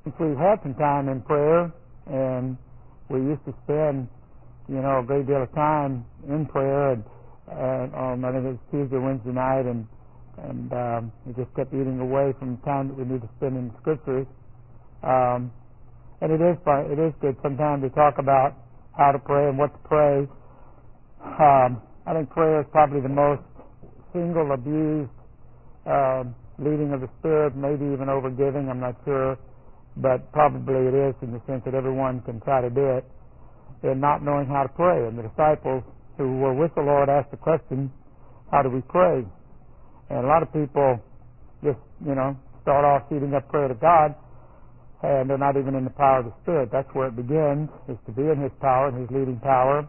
since we've had some time in prayer, and we used to spend, a great deal of time in prayer, and I think it was Tuesday, Wednesday night, and we just kept eating away from the time that we need to spend in the Scriptures. And it is fun. It is good sometimes to talk about how to pray and what to pray. I think prayer is probably the most single abused leading of the Spirit, maybe even overgiving, I'm not sure, but probably it is in the sense that everyone can try to do it, and not knowing how to pray. And the disciples who were with the Lord asked the question, how do we pray? And a lot of people just, start off shooting up prayer to God, and they're not even in the power of the Spirit. That's where it begins, is to be in His power, and His leading power.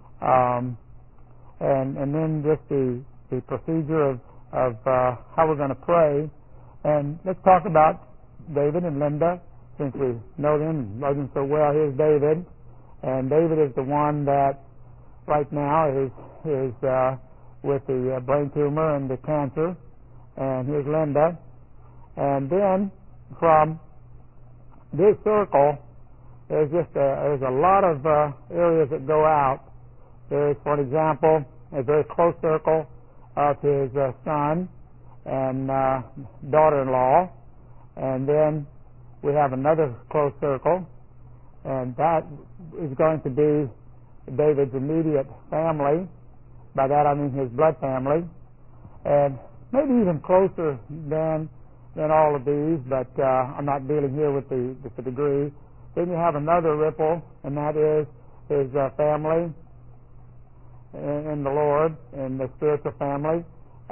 And then just the procedure of how we're going to pray. And let's talk about David and Linda, since we know them and love them so well. Here's David, and David is the one that right now is with the brain tumor and the cancer, and here's Linda. And then from this circle, there's a lot of areas that go out. There's, for example, a very close circle of his son and daughter-in-law, and then we have another close circle, and that is going to be David's immediate family. By that I mean his blood family, and maybe even closer than all of these, but I'm not dealing here with the degree. Then you have another ripple, and that is his family in the Lord, and the spiritual family,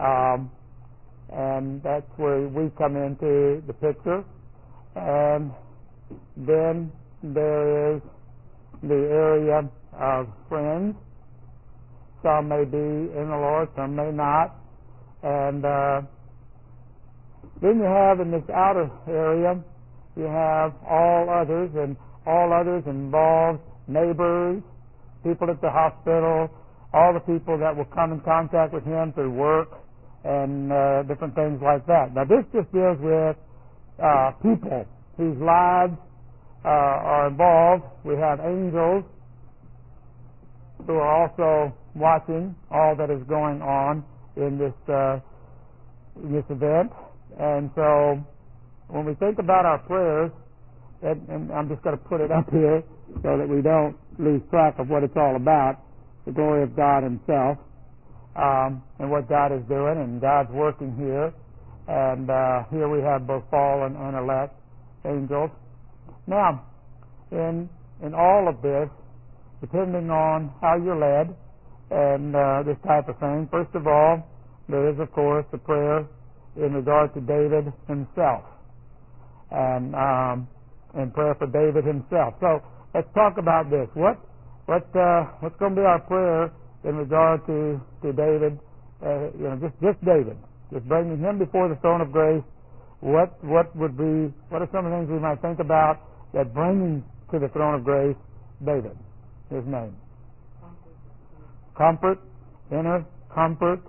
and that's where we come into the picture. And then there is the area of friends. Some may be in the Lord, some may not. And then you have in this outer area, you have all others, and all others involves neighbors, people at the hospital, all the people that will come in contact with him through work and different things like that. Now this just deals with people whose lives are involved. We have angels who are also watching all that is going on in this event. And so when we think about our prayers, and I'm just going to put it up here so that we don't lose track of what it's all about, the glory of God Himself, and what God is doing, and God's working here. And here we have both fallen and elect angels. Now, in all of this, depending on how you're led and this type of thing, first of all, there is, of course, the prayer in regard to David himself, and prayer for David himself. So let's talk about this. What's going to be our prayer in regard to David? Just David, just bringing him before the throne of grace. What are some of the things we might think about that bringing to the throne of grace David? His name. Comfort, inner comfort.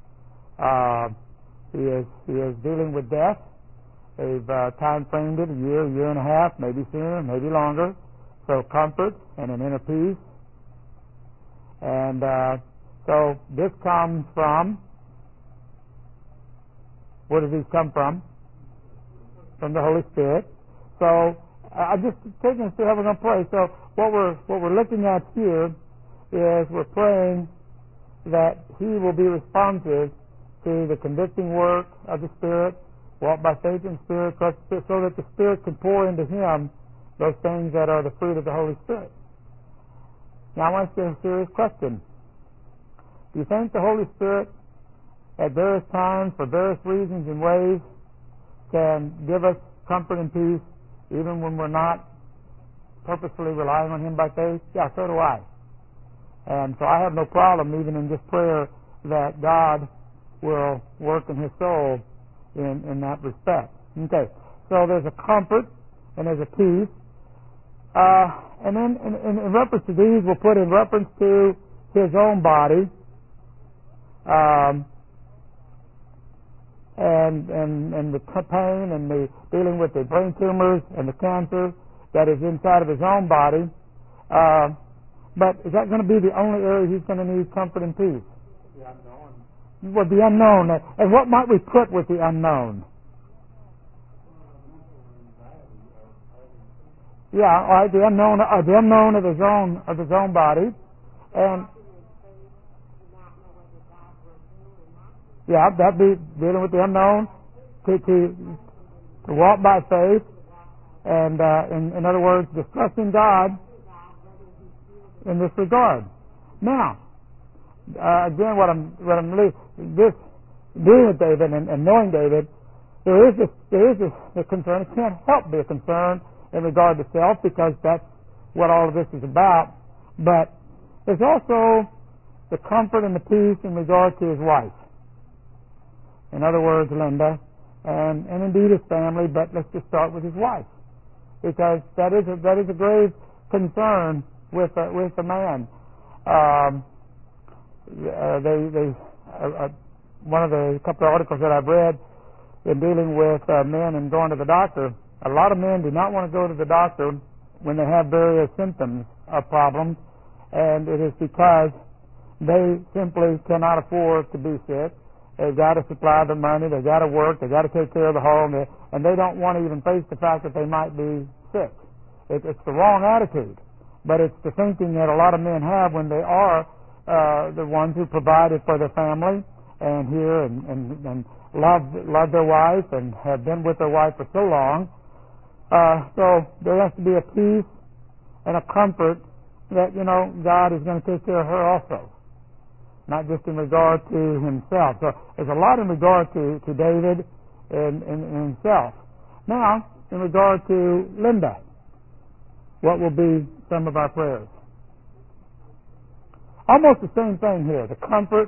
He is dealing with death. They've time framed it a year and a half, maybe sooner, maybe longer. So comfort and an inner peace. And so this comes from, where does these come from? From the Holy Spirit. So I'm just taking us through how we're going to pray. So what we're looking at here is we're praying that he will be responsive to the convicting work of the Spirit, walk by faith in the Spirit, so that the Spirit can pour into him those things that are the fruit of the Holy Spirit. Now I want to ask you a serious question. Do you think the Holy Spirit at various times, for various reasons and ways, can give us comfort and peace even when we're not purposefully relying on him by faith? Yeah, so do I. And so I have no problem even in just prayer that God will work in his soul in that respect. Okay, so there's a comfort and there's a peace. And then in reference to these, we'll put in reference to his own body. and the pain and the dealing with the brain tumors and the cancer that is inside of his own body. But is that going to be the only area he's going to need comfort and peace? The unknown. Well, the unknown. And what might we put with the unknown? Yeah, all right, the unknown of his own body, and yeah, that'd be dealing with the unknown, to walk by faith, and in other words, distrusting God in this regard. Now, again, what I'm this doing with David and knowing David, there is a concern. It can't help be a concern in regard to self, because that's what all of this is about. But there's also the comfort and the peace in regard to his wife. In other words, Linda, and indeed his family. But let's just start with his wife, because that is a grave concern with a man. One of the couple of articles that I've read in dealing with men and going to the doctor. A lot of men do not want to go to the doctor when they have various symptoms of problems, and it is because they simply cannot afford to be sick. They've got to supply the money, they've got to work, they've got to take care of the home, and they don't want to even face the fact that they might be sick. It's the wrong attitude, but it's the thinking that a lot of men have when they are the ones who provided for their family and here and love their wife and have been with their wife for so long. So there has to be a peace and a comfort that, God is going to take care of her also, not just in regard to himself. So there's a lot in regard to David and himself. Now, in regard to Linda, what will be some of our prayers? Almost the same thing here. The comfort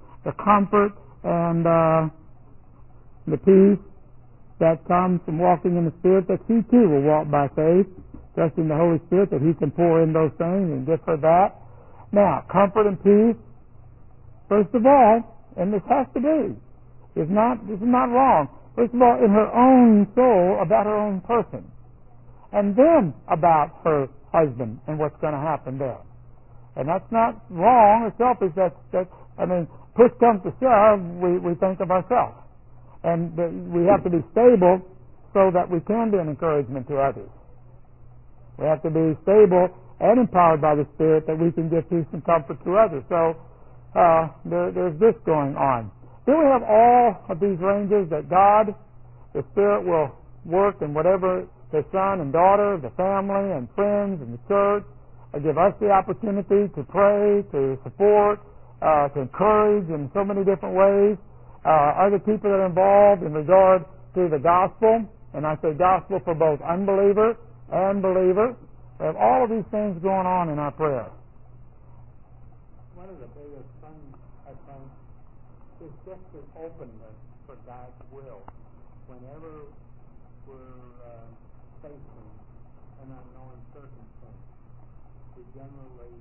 and the peace that comes from walking in the Spirit, that he too will walk by faith, trusting the Holy Spirit that he can pour in those things and give her that. Now, comfort and peace, first of all, and this has to be, this is not wrong. First of all, in her own soul, about her own person, and then about her husband and what's going to happen there. And that's not wrong or selfish. Push comes to shove, we think of ourselves. And we have to be stable so that we can be an encouragement to others. We have to be stable and empowered by the Spirit that we can give peace and comfort to others. So there's this going on. Then we have all of these ranges that God, the Spirit, will work in whatever the son and daughter, the family and friends and the church, give us the opportunity to pray, to support, to encourage in so many different ways. Other people that are involved in regard to the gospel, and I say gospel for both unbeliever and believer. We have all of these things going on in our prayer. One of the biggest things, I think, is just this openness for God's will. Whenever we're facing an unknown circumstance, we generally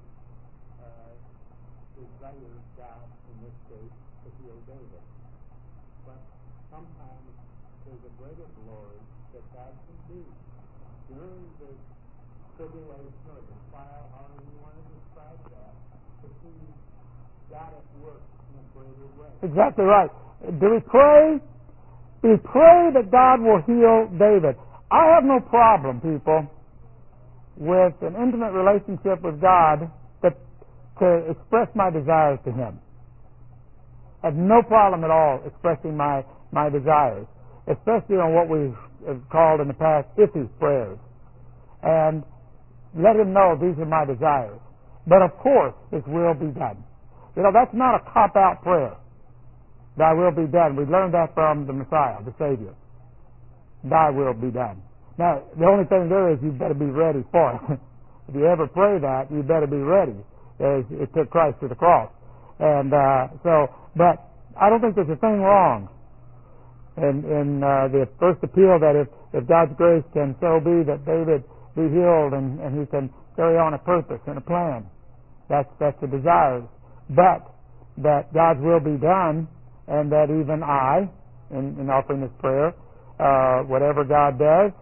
desire God, in this case, to heal David. But sometimes there's a greater glory that God can do during the tribulation or the trial, however you want to describe that, to see God at work in a greater way. Exactly right. Do we pray? Do we pray that God will heal David? I have no problem, people, with an intimate relationship with God to express my desires to Him. I have no problem at all expressing my desires, especially on what we have called in the past iffy prayers. And let Him know these are my desires. But of course, His will be done. That's not a cop-out prayer. Thy will be done. We learned that from the Messiah, the Savior. Thy will be done. Now, the only thing there is you better be ready for it. If you ever pray that, you better be ready. It took Christ to the cross. And but I don't think there's a thing wrong in the first appeal that if God's grace can so be that David be healed and he can carry on a purpose and a plan. That's the desire. But that God's will be done, and that even I in offering this prayer. Whatever God does,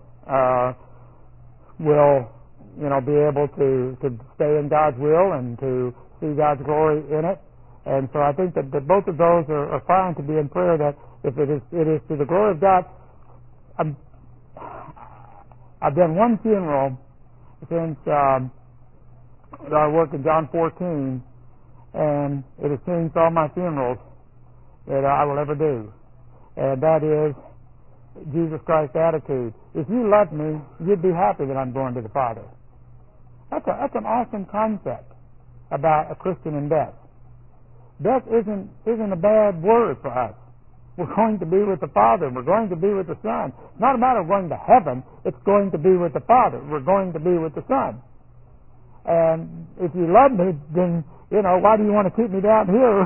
we'll be able to stay in God's will and to see God's glory in it. And so I think that both of those are fine to be in prayer, that if it is to the glory of God. I've done one funeral since I worked in John 14, and it has changed all my funerals that I will ever do. And that is Jesus Christ's attitude. If you loved me, you'd be happy that I'm going to the Father. That's an awesome concept about a Christian in death. Death isn't a bad word for us. We're going to be with the Father. We're going to be with the Son. It's not a matter of going to heaven. It's going to be with the Father. We're going to be with the Son. And if you love me, then, why do you want to keep me down here?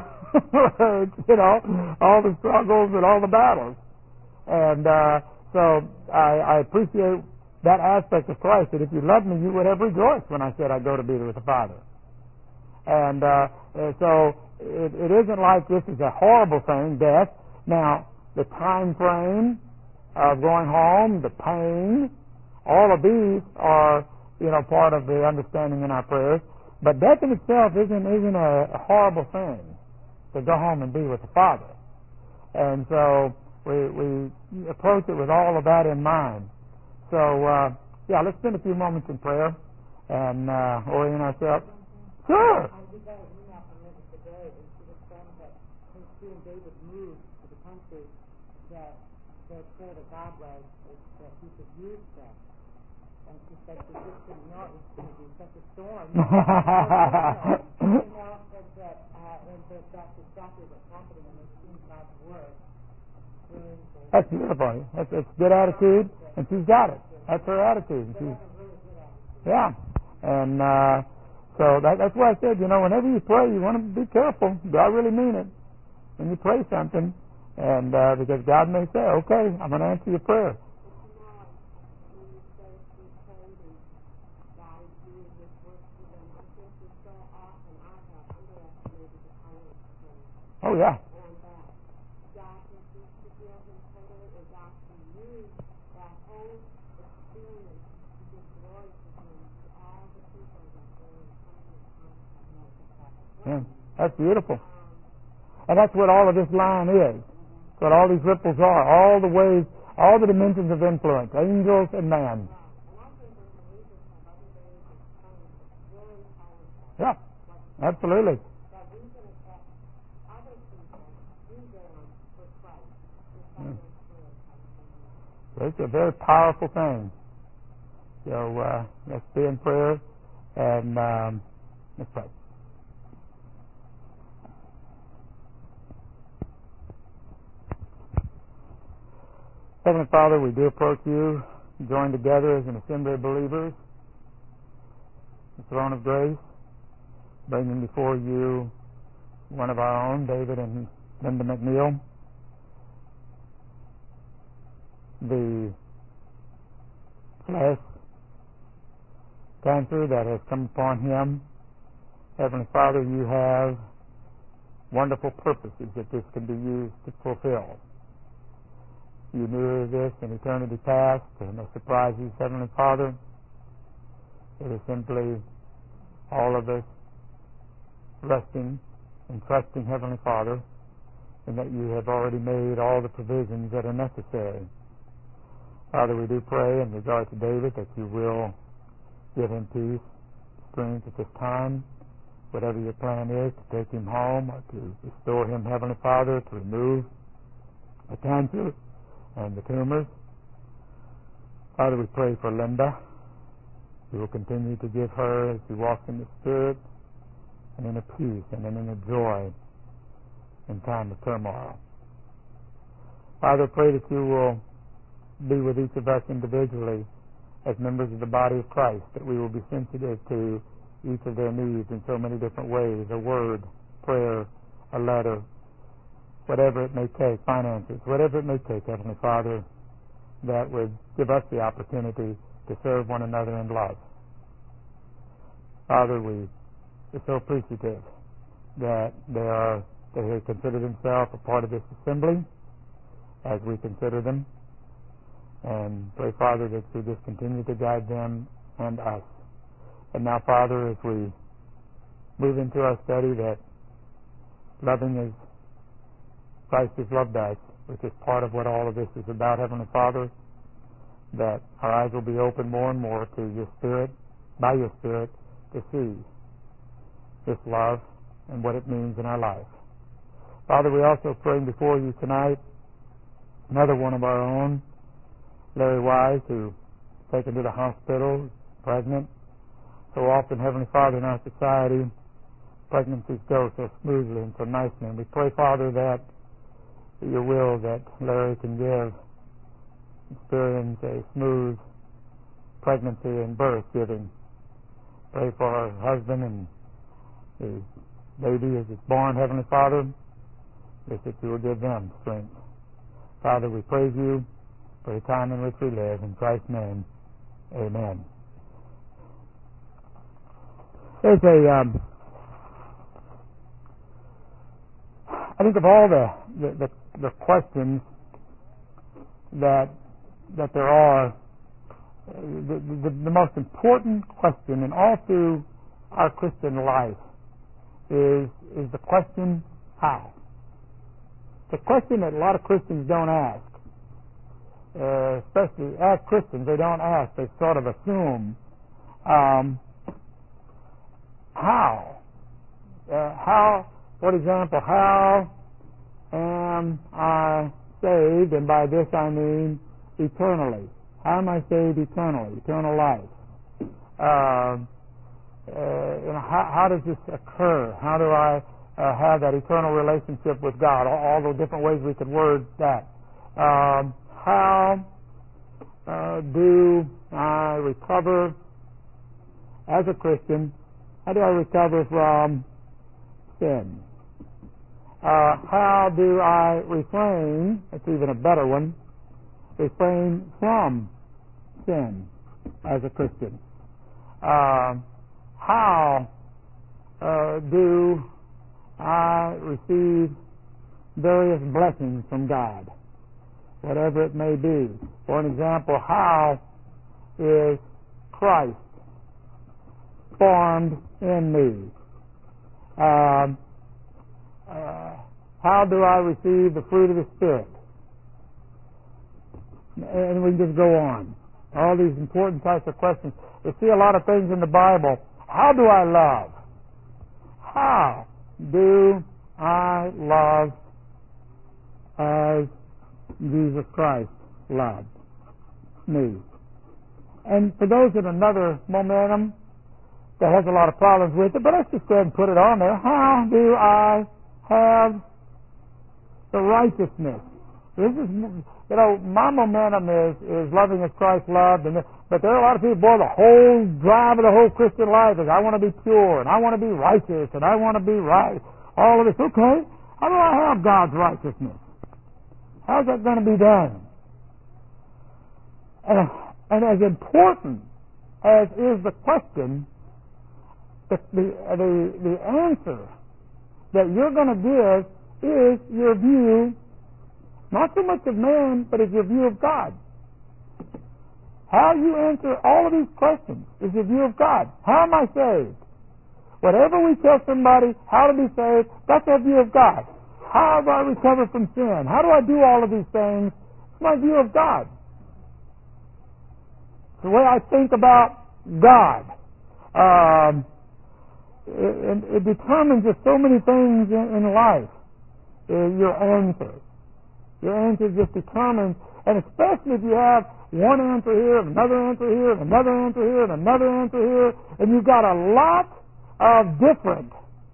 All the struggles and all the battles. And so I appreciate that aspect of Christ, that if you loved me, you would have rejoiced when I said I'd go to be with the Father. And so it isn't like this is a horrible thing, death. Now, the time frame of going home, the pain, all of these are, part of the understanding in our prayers. But death in itself isn't a horrible thing, to go home and be with the Father. And so we approach it with all of that in mind. So, let's spend a few moments in prayer and orient ourselves. Sure. David moved to the country that their prayer to God was that he could use them. And she said she just didn't know it was going to be such a storm. And that's exactly what's happening when they see God's word. That's beautiful. That's good attitude, and she's got it. That's her attitude. Yeah. And so that's why I said, whenever you pray, you want to be careful. Do I really mean it? When you pray something, and because God may say, okay, I'm going to answer your prayer. Oh, yeah. Yeah, that's beautiful. And that's what all of this line is. That's what all these ripples are. All the ways, all the dimensions of influence, angels and man. Yeah, absolutely. Yeah. So it's a very powerful thing. So let's be in prayer and let's pray. Heavenly Father, we do approach you, join together as an assembly of believers, the throne of grace, bringing before you one of our own, David and Linda McNeil, the flesh cancer that has come upon him. Heavenly Father, you have wonderful purposes that this can be used to fulfill. You knew this in eternity past, and no surprises, Heavenly Father. It is simply all of us resting and trusting, Heavenly Father, and that you have already made all the provisions that are necessary. Father, we do pray in regard to David that you will give him peace, strength at this time, whatever your plan is, to take him home or to restore him, Heavenly Father, to remove the cancer and the tumors. Father, we pray for Linda. You will continue to give her, as she walks in the Spirit, and in a peace and in a joy in time of turmoil. Father, pray that you will be with each of us individually as members of the body of Christ, that we will be sensitive to each of their needs in so many different ways, a word, prayer, a letter, whatever it may take, finances, whatever it may take, Heavenly Father, that would give us the opportunity to serve one another in love. Father, we are so appreciative that they have considered themselves a part of this assembly, as we consider them. And pray, Father, that you just continue to guide them and us. And now, Father, as we move into our study, that loving as Christ has loved us, which is part of what all of this is about, Heavenly Father, that our eyes will be open more and more to your Spirit, by your Spirit, to see this love and what it means in our life. Father, we also pray before you tonight another one of our own, Larry Wise, who taken to the hospital, pregnant. So often, Heavenly Father, in our society, pregnancies go so smoothly and so nicely. And we pray, Father, that your will that Larry can experience a smooth pregnancy and birth giving. Pray for our husband and the baby as it's born, Heavenly Father, just that you will give them strength. Father, we praise you for the time in which we live. In Christ's name, amen. There's I think of all the questions that there are, the most important question in all through our Christian life is the question, how? The question that a lot of Christians don't ask, especially as Christians, they don't ask. They sort of assume, how? How, for example, how am I saved? And by this I mean eternally. How am I saved eternally? Eternal life. How does this occur? How do I have that eternal relationship with God? All the different ways we could word that. How do I recover as a Christian? How do I recover from sin? How do I refrain? That's even a better one. Refrain from sin as a Christian. How do I receive various blessings from God, whatever it may be? For an example, how is Christ formed in me? How do I receive the fruit of the Spirit? And we can just go on. All these important types of questions. You see a lot of things in the Bible. How do I love? How do I love as Jesus Christ loved me? And for those in another momentum that has a lot of problems with it, but let's just go ahead and put it on there. How do I have the righteousness? This is, my momentum is loving as Christ loved, but there are a lot of people, boy, the whole drive of the whole Christian life is I want to be pure, and I want to be righteous, and I want to be right. All of this, okay, how do I have God's righteousness? How's that going to be done? And as important as is the question, the answer that you're going to give is your view, not so much of man, but is your view of God. How you answer all of these questions is your view of God. How am I saved? Whatever we tell somebody how to be saved, that's our view of God. How do I recover from sin? How do I do all of these things? It's my view of God. It's the way I think about God. It determines just so many things in life. Your answer. Your answer just determines, and especially if you have one answer here, and another answer here, and another answer here, and another answer here, and you've got a lot of different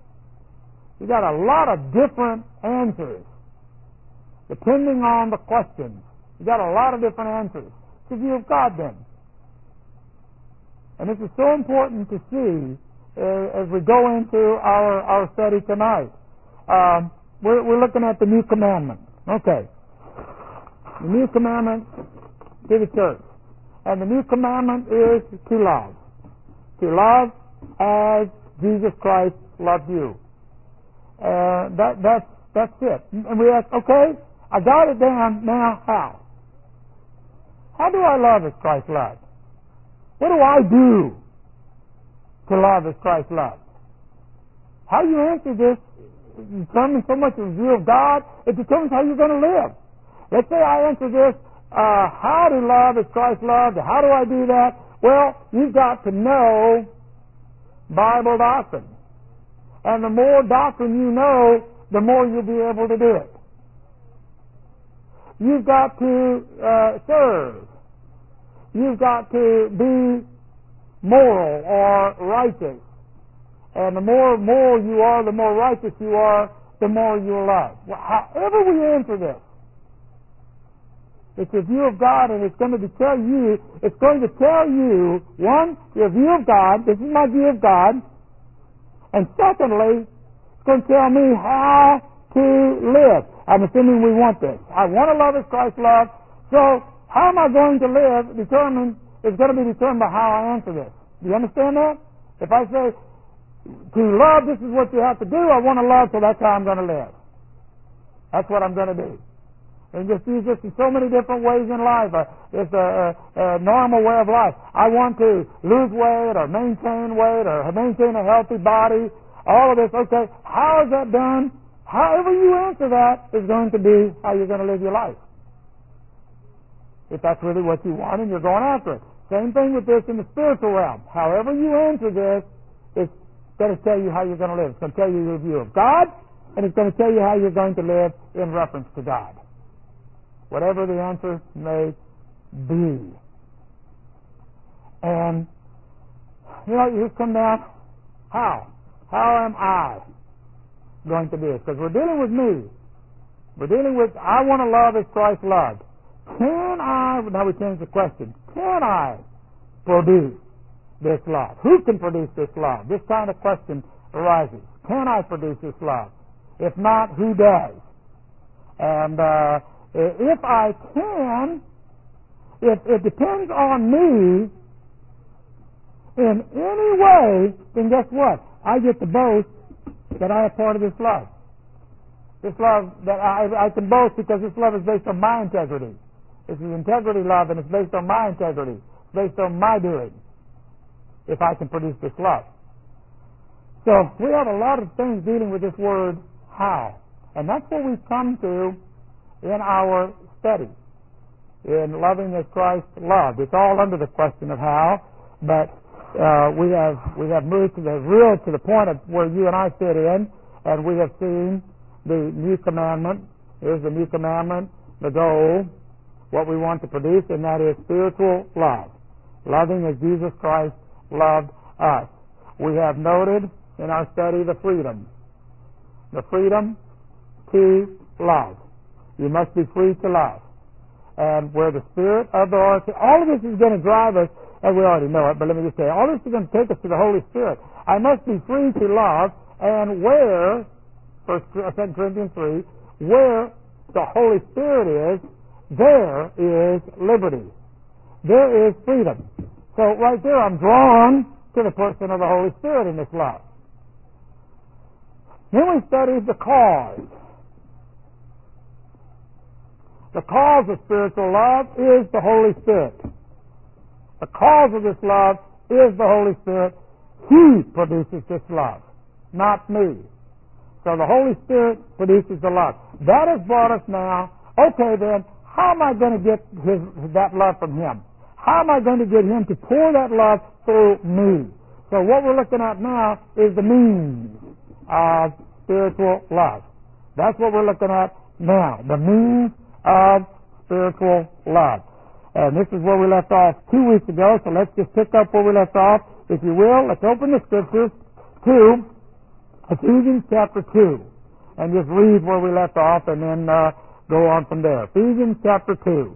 answers, depending on the question. You've got a lot of different answers. It's the view of God then. And this is so important to see as we go into our study tonight. We're looking at the new commandment. Okay. The new commandment to the church. And the new commandment is to love. To love as Jesus Christ loved you. That's it. And we ask, okay, I got it down. Now how? How do I love as Christ loved? What do I do to love as Christ loved? How you answer this determines so much of the view of God, it determines how you're going to live. Let's say I answer this, how to love as Christ loved, how do I do that? Well, you've got to know Bible doctrine. And the more doctrine you know, the more you'll be able to do it. You've got to serve. You've got to be moral or righteous. And the more moral you are, the more righteous you are, the more you'll love. Well, however we answer this, it's a view of God, and it's going to tell you, one, your view of God, this is my view of God, and secondly, it's going to tell me how to live. I'm assuming we want this. I want to love as Christ loved, so how am I going to live is going to be determined by how I answer this. Do you understand that? If I say, to love, this is what you have to do, I want to love, so that's how I'm going to live. That's what I'm going to do. And just use this in so many different ways in life. It's a normal way of life. I want to lose weight or maintain weight or maintain a healthy body. All of this, okay, how is that done? However you answer that is going to be how you're going to live your life. If that's really what you want and you're going after it. Same thing with this in the spiritual realm. However you answer this, it's going to tell you how you're going to live. It's going to tell you your view of God, and it's going to tell you how you're going to live in reference to God. Whatever the answer may be. And, you come down, how? How am I going to do this? Because we're dealing with me. We're dealing with, I want to love as Christ loved. Can I, now we change the question, can I produce this love? Who can produce this love? This kind of question arises. Can I produce this love? If not, who does? And if I can, if it depends on me in any way, then guess what? I get to boast that I am part of this love. This love that I can boast because this love is based on my integrity. This is integrity love, and it's based on my integrity. It's based on my doing. If I can produce this love. So we have a lot of things dealing with this word how. And that's what we've come to in our study. In loving as Christ loved. It's all under the question of how, but we have moved to the point of where you and I fit in, and we have seen the new commandment. Here's the new commandment, the goal, what we want to produce, and that is spiritual love. Loving as Jesus Christ loved us. We have noted in our study the freedom. The freedom to love. You must be free to love. And where the Spirit of the Lord, all of this is going to drive us, and we already know it, but let me just say, all this is going to take us to the Holy Spirit. I must be free to love, and where, 2 Corinthians 3, where the Holy Spirit is, there is liberty. There is freedom. So right there I'm drawn to the person of the Holy Spirit in this love. Then we studied the cause. The cause of spiritual love is the Holy Spirit. The cause of this love is the Holy Spirit. He produces this love, not me. So the Holy Spirit produces the love. That has brought us now, okay then, how am I going to get that love from Him? How am I going to get Him to pour that love through me? So what we're looking at now is the means of spiritual love. That's what we're looking at now, the means of spiritual love. And this is where we left off 2 weeks ago, so let's just pick up where we left off. If you will, let's open the Scriptures to Ephesians chapter 2 and just read where we left off and then go on from there. Ephesians chapter 2.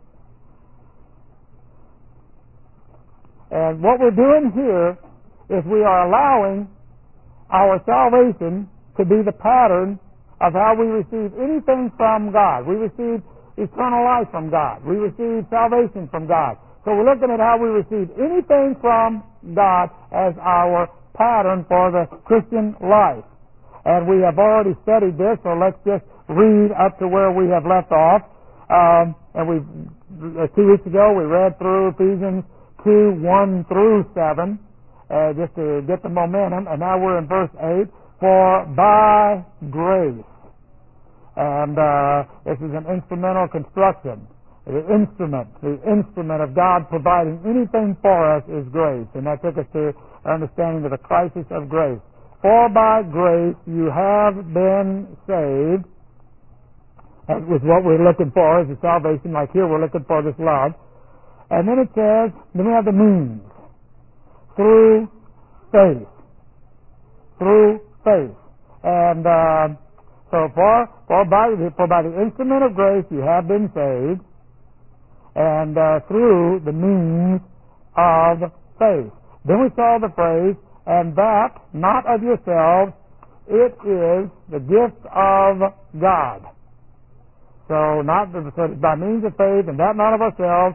And what we're doing here is we are allowing our salvation to be the pattern of how we receive anything from God. We receive eternal life from God. We receive salvation from God. So we're looking at how we receive anything from God as our pattern for the Christian life. And we have already studied this, so let's just read up to where we have left off. And 2 weeks ago we read through Ephesians 2:1 through 7, just to get the momentum. And now we're in verse 8. For by grace, and this is an instrumental construction. The instrument of God providing anything for us is grace, and that took us to understanding of the crisis of grace. For by grace you have been saved. That was what we're looking for, is the salvation. Like here, we're looking for this love. And then it says, then we have the means. Through faith. Through faith. And so for by the instrument of grace you have been saved, and through the means of faith. Then we saw the phrase, and that not of yourselves, it is the gift of God. So by means of faith, and that not of ourselves,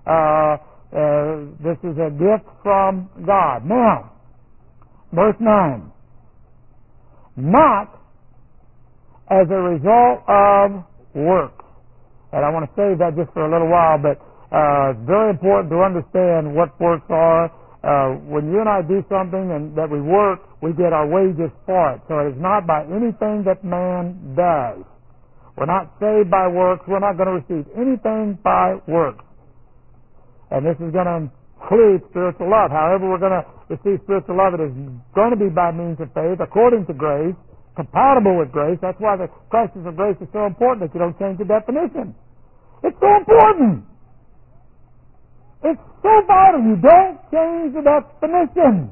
this is a gift from God. Now, verse 9. Not as a result of works. And I want to save that just for a little while, but it's very important to understand what works are. When you and I do something and that we work, we get our wages for it. So it is not by anything that man does. We're not saved by works. We're not going to receive anything by works. And this is going to include spiritual love. However we're going to receive spiritual love, it is going to be by means of faith, according to grace, compatible with grace. That's why the crisis of grace is so important, that you don't change the definition. It's so important. It's so vital. You don't change the definition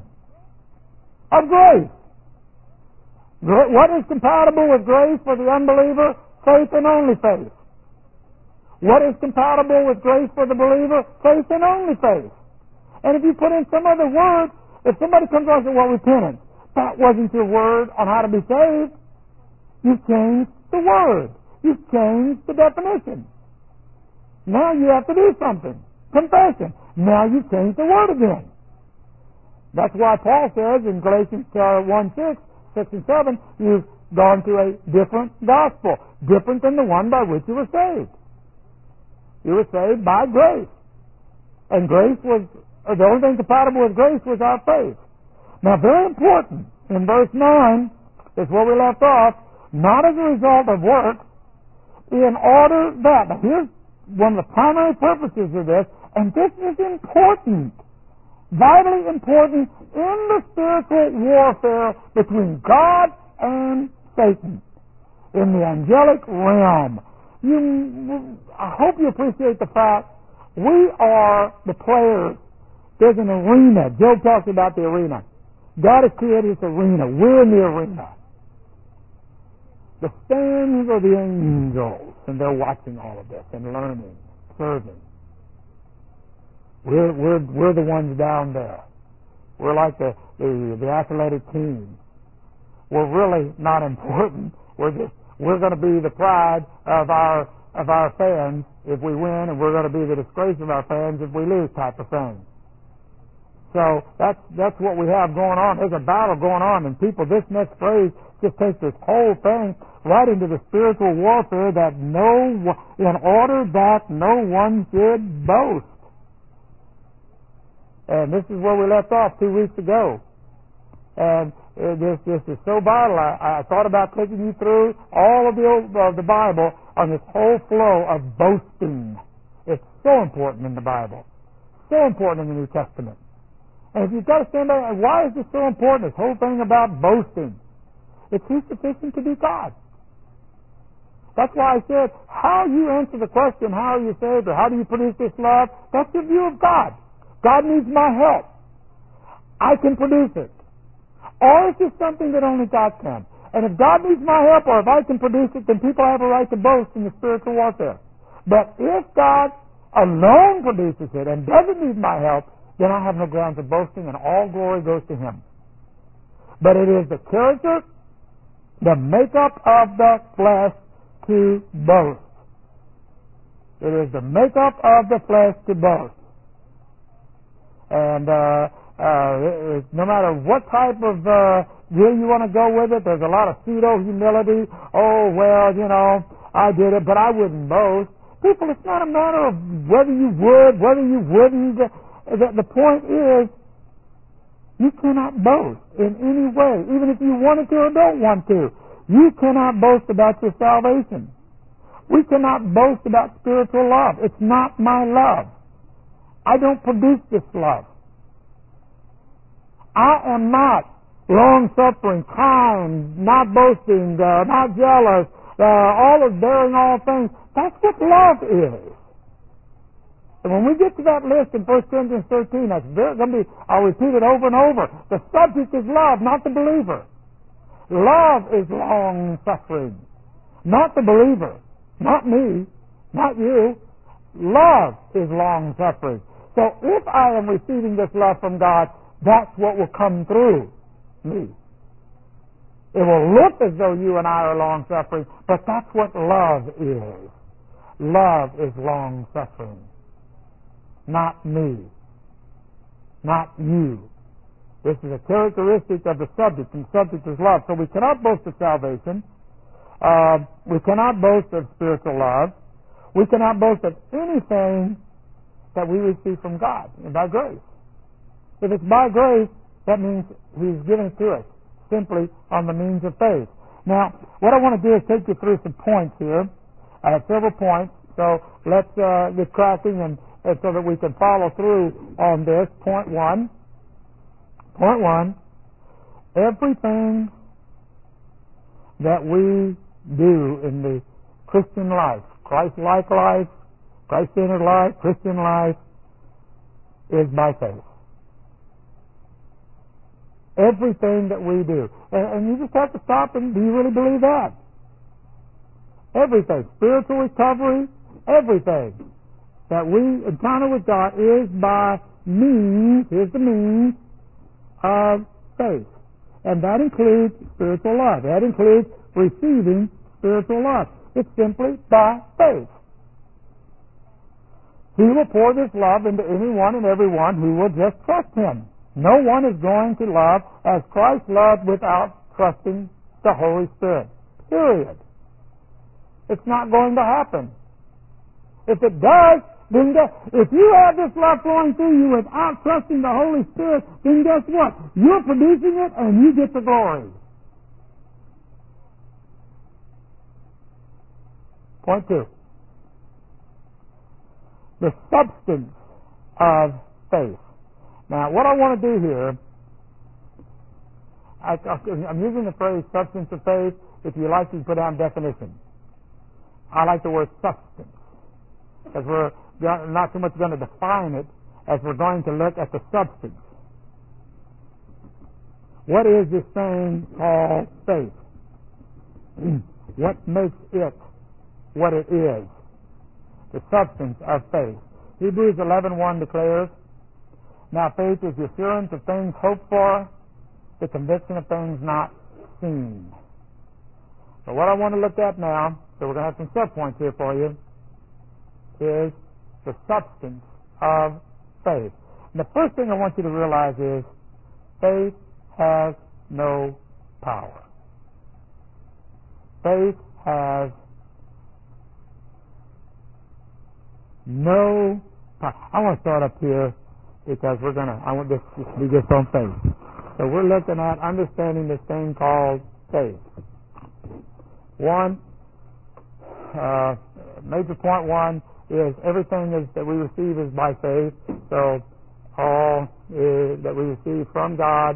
of grace. What is compatible with grace for the unbeliever? Faith and only faith. What is compatible with grace for the believer? Faith and only faith. And if you put in some other word, if somebody comes along and says, well, repentance, that wasn't your word on how to be saved. You've changed the word. You've changed the definition. Now you have to do something. Confession. Now you've changed the word again. That's why Paul says in Galatians 1:6 and 7, you've gone to a different gospel, different than the one by which you were saved. You were saved by grace. And grace was, the only thing compatible with grace was our faith. Now, very important, in verse 9, is where we left off, not as a result of works, in order that. Now, here's one of the primary purposes of this, and this is important, vitally important in the spiritual warfare between God and Satan, in the angelic realm. I hope you appreciate the fact we are the players. There's an arena. Job talks about the arena. God has created this arena. We're in the arena. The stands are the angels, and they're watching all of this and learning, serving. We're the ones down there. We're like the athletic team. We're really not important. We're going to be the pride of our fans if we win, and we're going to be the disgrace of our fans if we lose, type of thing. So that's what we have going on. There's a battle going on, and people, this next phrase just takes this whole thing right into the spiritual warfare, that in order that no one should boast. And this is where we left off 2 weeks ago. And this is so vital. I thought about taking you through all of the Bible on this whole flow of boasting. It's so important in the Bible. So important in the New Testament. And if you've got to stand there, why is this so important? This whole thing about boasting. It's who's sufficient to be God. That's why I said, how you answer the question, how are you saved, or how do you produce this love, that's your view of God. God needs my help. I can produce it. Or it's just something that only God can. And if God needs my help, or if I can produce it, then people have a right to boast in the spiritual warfare. But if God alone produces it and doesn't need my help, then I have no grounds of boasting, and all glory goes to Him. But it is the character, the makeup of the flesh to boast. It is the makeup of the flesh to boast. And No matter what type of deal you want to go with it, there's a lot of pseudo-humility. Oh, well, I did it, but I wouldn't boast. People, it's not a matter of whether you would, whether you wouldn't. The point is, you cannot boast in any way, even if you wanted to or don't want to. You cannot boast about your salvation. We cannot boast about spiritual love. It's not my love. I don't produce this love. I am not long-suffering, kind, not boasting, not jealous, all of bearing all things. That's what love is. And when we get to that list in 1 Corinthians 13, that's going to be, I'll repeat it over and over. The subject is love, not the believer. Love is long-suffering, not the believer. Not me, not you. Love is long-suffering. So if I am receiving this love from God, that's what will come through me. It will look as though you and I are long-suffering, but that's what love is. Love is long-suffering. Not me. Not you. This is a characteristic of the subject, and the subject is love. So we cannot boast of salvation. We cannot boast of spiritual love. We cannot boast of anything that we receive from God by grace. If it's by grace, that means He's given it to us simply on the means of faith. Now, what I want to do is take you through some points here. I have several points, so let's get cracking and so that we can follow through on this. Point one. Everything that we do in the Christian life, Christ-like life, Christ-centered life, Christian life, is by faith. Everything that we do. And you just have to stop and do you really believe that? Everything. Spiritual recovery, everything that we encounter with God is by means, here's the means, of faith. And that includes spiritual love. That includes receiving spiritual love. It's simply by faith. He will pour this love into anyone and everyone who will just trust Him. No one is going to love as Christ loved without trusting the Holy Spirit. Period. It's not going to happen. If it does, then if you have this love flowing through you without trusting the Holy Spirit, then guess what? You're producing it and you get the glory. Point two. The substance of faith. Now, what I want to do here, I'm using the phrase substance of faith. If you like, you can put down definition. I like the word substance, because we're not so much going to define it as we're going to look at the substance. What is this thing called faith? What makes it what it is? The substance of faith. Hebrews 11:1 declares, now faith is the assurance of things hoped for, the conviction of things not seen. So what I want to look at now, so we're going to have some sub-points here for you, is the substance of faith. And the first thing I want you to realize is faith has no power. Faith has no power. I want to start up here because I want this to be just on faith. So we're looking at understanding this thing called faith. Major point one is everything that we receive is by faith. So all that we receive from God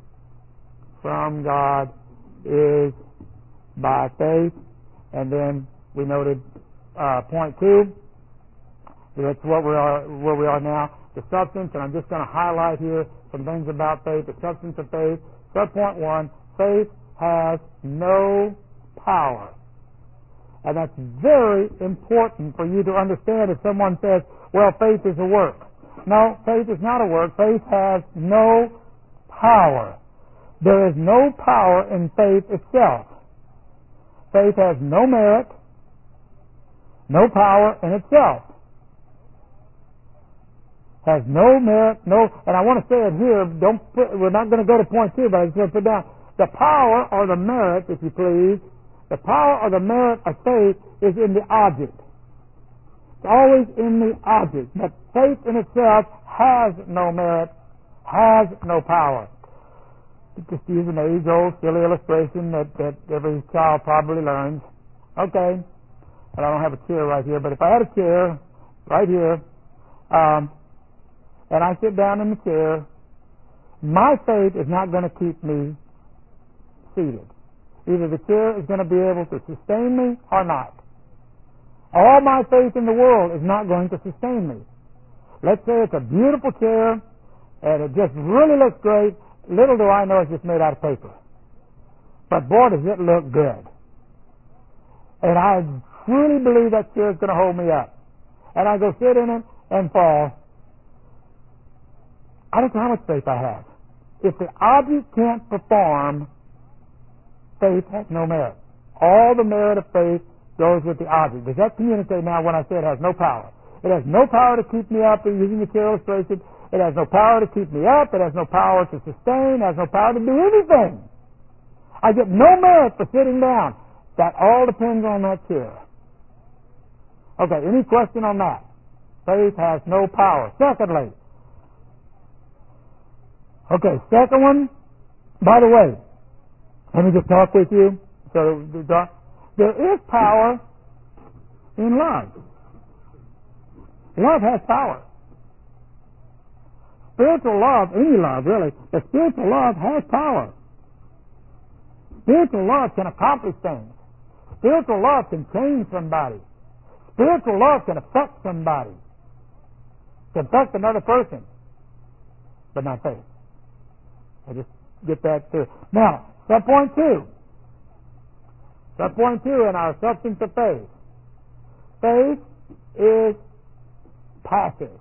is by faith. And then we noted point two. That's where we are now. The substance, and I'm just going to highlight here some things about faith. The substance of faith. Subpoint one: faith has no power. And that's very important for you to understand if someone says, well, faith is a work. No, faith is not a work. Faith has no power. There is no power in faith itself. Faith has no merit, no power in itself. has no merit, and I want to say it here, we're not going to go to point 2, but I just want to put down, the power or the merit, if you please, the power or the merit of faith is in the object. It's always in the object. But faith in itself has no merit, has no power. Just use an age-old silly illustration that every child probably learns. Okay, and I don't have a chair right here, but if I had a chair right here, and I sit down in the chair, my faith is not going to keep me seated. Either the chair is going to be able to sustain me or not. All my faith in the world is not going to sustain me. Let's say it's a beautiful chair, and it just really looks great. Little do I know it's just made out of paper. But boy, does it look good. And I truly believe that chair is going to hold me up. And I go sit in it and fall. I don't know how much faith I have. If the object can't perform, faith has no merit. All the merit of faith goes with the object. Does that communicate now when I say it has no power? It has no power to keep me up, using the chair illustration. It has no power to keep me up. It has no power to sustain. It has no power to do anything. I get no merit for sitting down. That all depends on that chair. Okay, any question on that? Faith has no power. Secondly, second one, by the way, let me just talk with you. So there is power in love. Love has power. Spiritual love, any love really, but spiritual love has power. Spiritual love can accomplish things. Spiritual love can change somebody. Spiritual love can affect somebody. Can affect another person. But not faith. I just get that too. Now, subpoint 2. Subpoint 2 in our substance of faith. Faith is passive.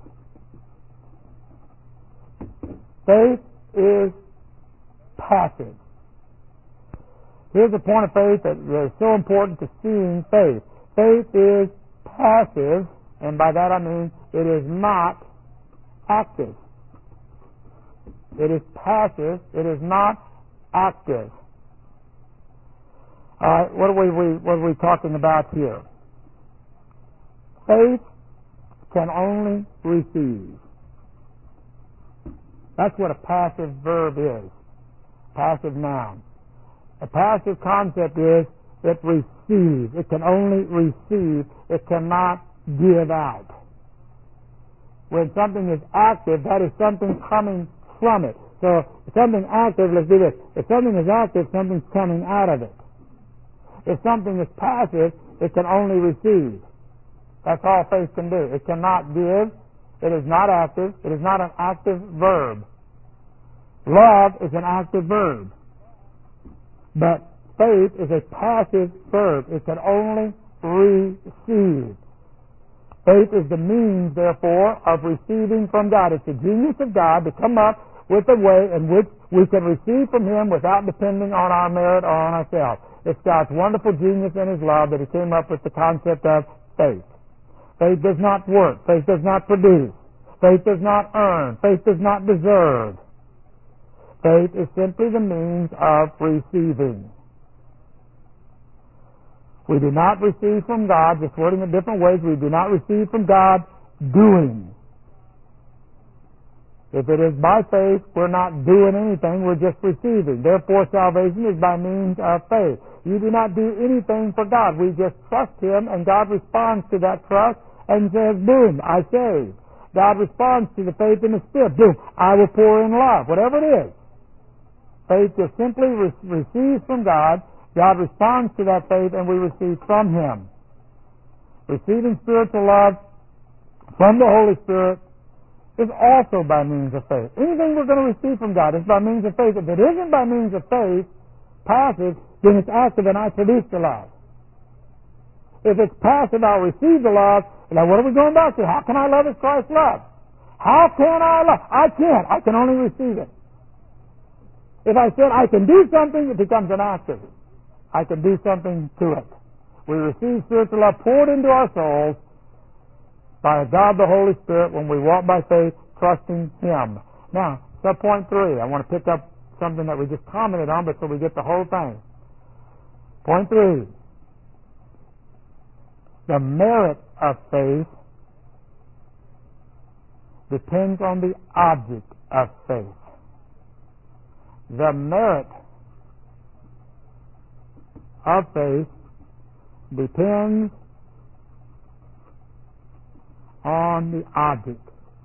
Faith is passive. Here's a point of faith that is so important to seeing faith. Faith is passive, and by that I mean it is not active. It is passive. It is not active. All right, what are we talking about here? Faith can only receive. That's what a passive verb is. Passive noun. A passive concept is it receives. It can only receive. It cannot give out. When something is active, that is something coming from it. So if something active, let's do this. If something is active, something's coming out of it. If something is passive, it can only receive. That's all faith can do. It cannot give. It is not active. It is not an active verb. Love is an active verb. But faith is a passive verb. It can only receive. Faith is the means, therefore, of receiving from God. It's the genius of God to come up with a way in which we can receive from Him without depending on our merit or on ourselves. It's God's wonderful genius and His love that He came up with the concept of faith. Faith does not work. Faith does not produce. Faith does not earn. Faith does not deserve. Faith is simply the means of receiving. We do not receive from God, just wording it different ways, we do not receive from God doing. If it is by faith, we're not doing anything, we're just receiving. Therefore, salvation is by means of faith. You do not do anything for God. We just trust Him, and God responds to that trust and says, boom, I save. God responds to the faith in the Spirit. Boom, I will pour in love. Whatever it is. Faith just simply receives from God. God responds to that faith, and we receive from Him. Receiving spiritual love from the Holy Spirit is also by means of faith. Anything we're going to receive from God is by means of faith. If it isn't by means of faith, passive, then it's active, and I produce the love. If it's passive, I'll receive the love. Now, what are we going back to? How can I love as Christ loved? How can I love? I can't. I can only receive it. If I said I can do something, it becomes an active. I can do something to it. We receive spiritual love poured into our souls by God the Holy Spirit when we walk by faith trusting Him. Now, subpoint 3, I want to pick up something that we just commented on, but so we get the whole thing. Point 3. The merit of faith depends on the object of faith. The merit of faith depends on the object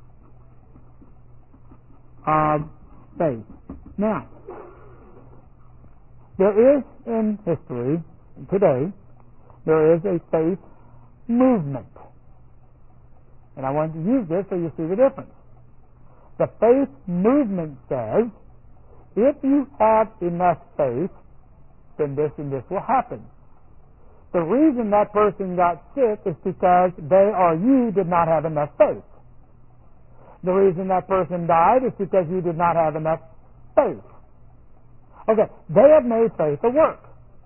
of faith. Now, there is in history today, there is a faith movement. And I want to use this so you see the difference. The faith movement says, if you have enough faith, then this and this will happen. The reason that person got sick is because they or you did not have enough faith. The reason that person died is because you did not have enough faith. Okay, they have made faith a work.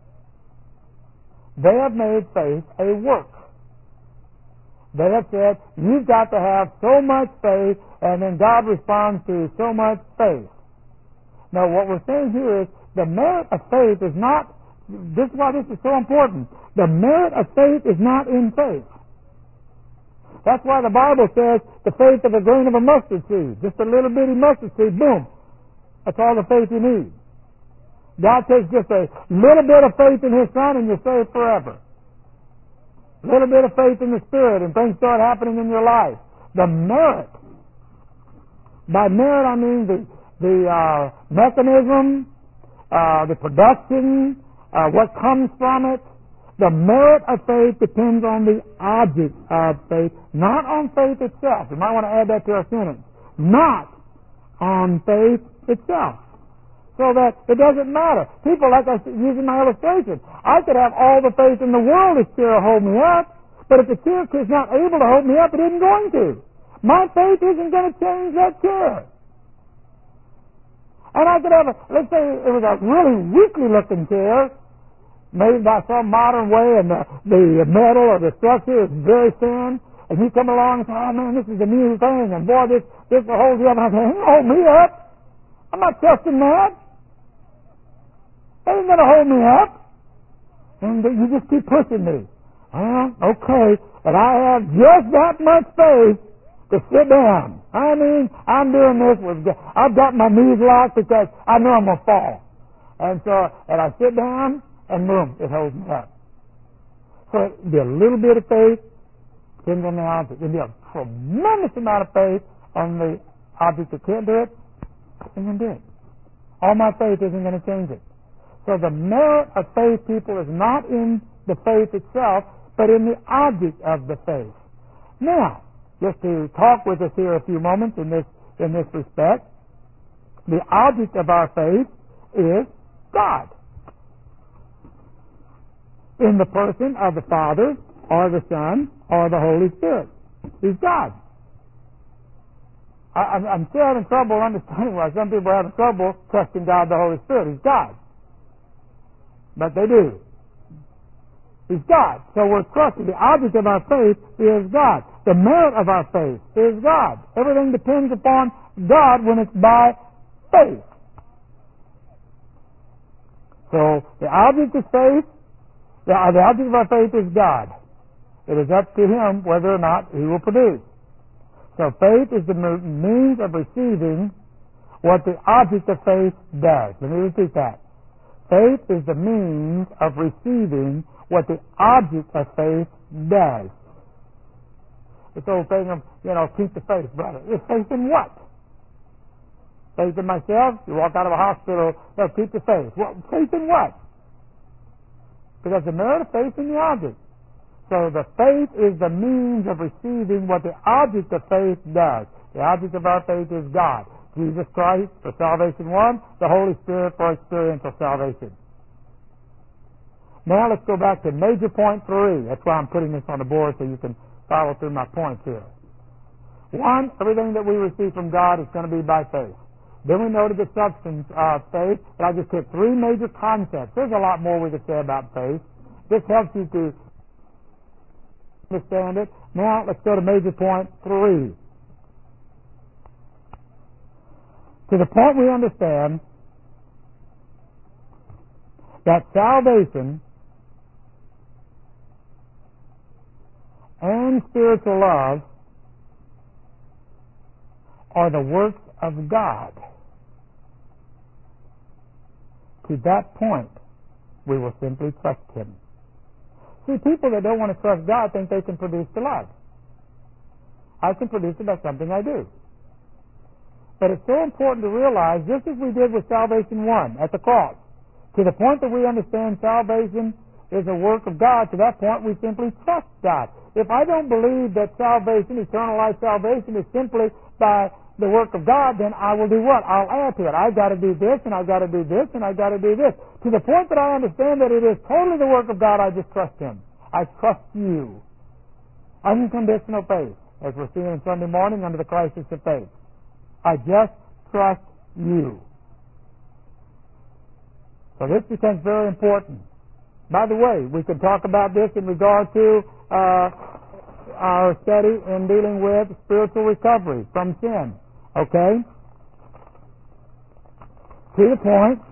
They have made faith a work. They have said, you've got to have so much faith, and then God responds to so much faith. Now, what we're saying here is, the merit of faith is not, this is why this is so important, the merit of faith is not in faith. That's why the Bible says, the faith of a grain of a mustard seed, just a little bitty mustard seed, boom, that's all the faith you need. God takes just a little bit of faith in His Son and you're saved forever. A little bit of faith in the Spirit and things start happening in your life. The merit. By merit I mean the mechanism, the production, what comes from it. The merit of faith depends on the object of faith, not on faith itself. You might want to add that to our sentence. Not on faith itself. So that it doesn't matter. People, like I said, using my illustration, I could have all the faith in the world this chair will hold me up, but if the chair is not able to hold me up, it isn't going to. My faith isn't going to change that chair. And I could have let's say it was a really weakly looking chair, made by some modern way, and the metal or the structure is very thin, and you come along and say, oh man, this is a new thing, and boy, this will hold you up. And I say, hold me up. I'm not trusting that. They ain't going to hold me up. And you just keep pushing me. Okay, but I have just that much faith to sit down. I mean, I'm doing this I've got my knees locked because I know I'm going to fall. And I sit down, and boom, it holds me up. So it'll be a little bit of faith, depends on the object. It'll be a tremendous amount of faith on the object that can't do it, and can do it. All my faith isn't going to change it. So the merit of faith, people, is not in the faith itself, but in the object of the faith. Now, just to talk with us here a few moments in this respect, the object of our faith is God. In the person of the Father, or the Son, or the Holy Spirit. He's God. I'm still having trouble understanding why some people are having trouble trusting God the Holy Spirit. He's God. But they do. He's God. So we're trusting. The object of our faith is God. The merit of our faith is God. Everything depends upon God when it's by faith. So the object of faith, the object of our faith is God. It is up to Him whether or not He will produce. So faith is the means of receiving what the object of faith does. Let me repeat that. Faith is the means of receiving what the object of faith does. This old thing of, keep the faith, brother. It's faith in what? Faith in myself? You walk out of a hospital, keep the faith. Well, faith in what? Because the merit of faith in the object. So the faith is the means of receiving what the object of faith does. The object of our faith is God. Jesus Christ for salvation 1, the Holy Spirit for experiential salvation. Now let's go back to major point 3. That's why I'm putting this on the board so you can follow through my points here. 1, everything that we receive from God is going to be by faith. Then we noted the substance of faith, and I just took 3 major concepts. There's a lot more we could say about faith. This helps you to understand it. Now let's go to major point 3. to the point we understand that salvation and spiritual love are the works of God. To that point, we will simply trust Him. See, people that don't want to trust God think they can produce the love. I can produce it by something I do. But it's so important to realize, just as we did with Salvation 1 at the cross, to the point that we understand salvation is a work of God, to that point we simply trust God. If I don't believe that salvation, eternal life salvation, is simply by the work of God, then I will do what? I'll add to it. I've got to do this, and I've got to do this, and I've got to do this. To the point that I understand that it is totally the work of God, I just trust Him. I trust you. Unconditional faith, as we're seeing on Sunday morning under the crisis of faith. I just trust you. So this becomes very important. By the way, we could talk about this in regard to our study in dealing with spiritual recovery from sin. Okay? To the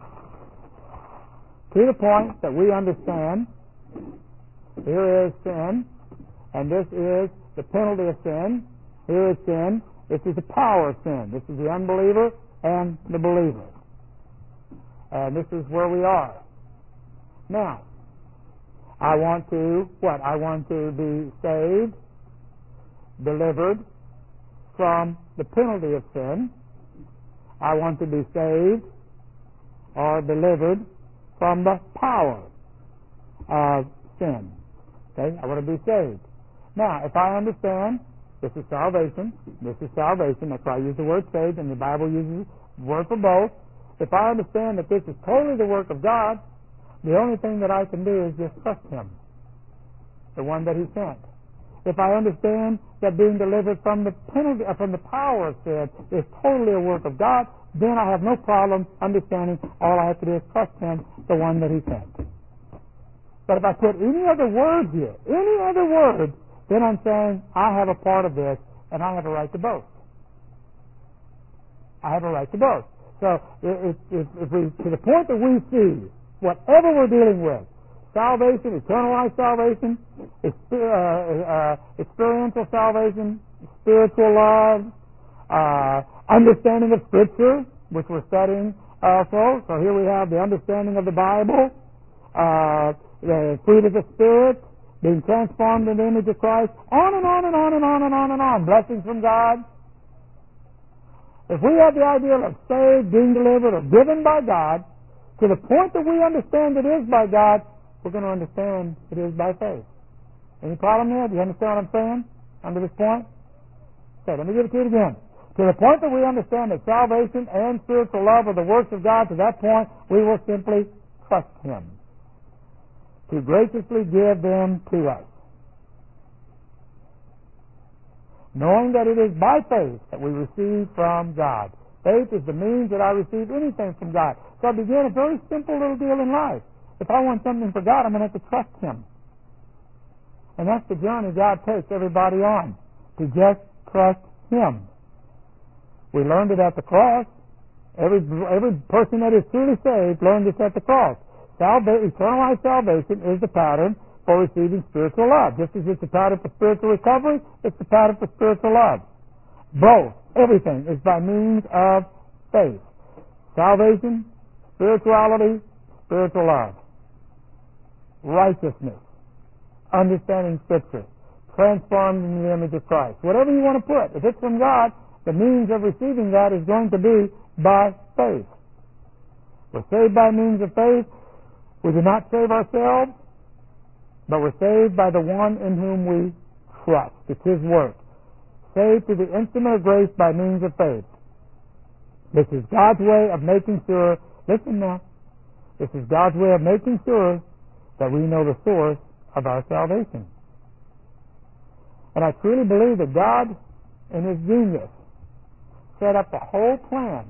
point that we understand, here is sin, and this is the penalty of sin. Here is sin. This is the power of sin. This is the unbeliever and the believer. And this is where we are. Now, I want to, what? I want to be saved, delivered from the penalty of sin. I want to be saved or delivered from the power of sin. Okay? I want to be saved. Now, if I understand this is salvation, that's why I use the word saved, and the Bible uses the word for both. If I understand that this is totally the work of God, the only thing that I can do is just trust Him, the one that He sent. If I understand that being delivered from the penalty, from the power of sin is totally a work of God, then I have no problem understanding all I have to do is trust Him, the one that He sent. But if I put any other word here, then I'm saying I have a part of this and I have a right to boast. I have a right to boast. So if we, to the point that we see whatever we're dealing with, salvation, eternal life salvation, experiential salvation, spiritual love, understanding of Scripture, which we're studying also. So here we have the understanding of the Bible, the fruit of the Spirit, being transformed in the image of Christ, on and on and on and on and on and on. Blessings from God. If we have the idea of saved, being delivered, or given by God, to the point that we understand it is by God, we're going to understand it is by faith. Any problem there? Do you understand what I'm saying under this point? Okay, let me give it to you again. To the point that we understand that salvation and spiritual love are the works of God, to that point we will simply trust Him to graciously give them to us, knowing that it is by faith that we receive from God. Faith is the means that I receive anything from God. So I begin a very simple little deal in life. If I want something for God, I'm going to have to trust Him. And that's the journey God takes everybody on, to just trust Him. We learned it at the cross. Every person that is truly saved learned this at the cross. Eternal life salvation is the pattern for receiving spiritual love. Just as it's the pattern for spiritual recovery, it's the pattern for spiritual love. Both, everything is by means of faith. Salvation, spirituality, spiritual love. Righteousness, understanding Scripture, transformed in the image of Christ. Whatever you want to put, if it's from God, the means of receiving that is going to be by faith. We're saved by means of faith. We do not save ourselves, but we're saved by the one in whom we trust. It's His work. Saved through the instrument of grace by means of faith. This is God's way of making sure, listen now, this is God's way of making sure that we know the source of our salvation. And I truly believe that God, in His genius, set up the whole plan.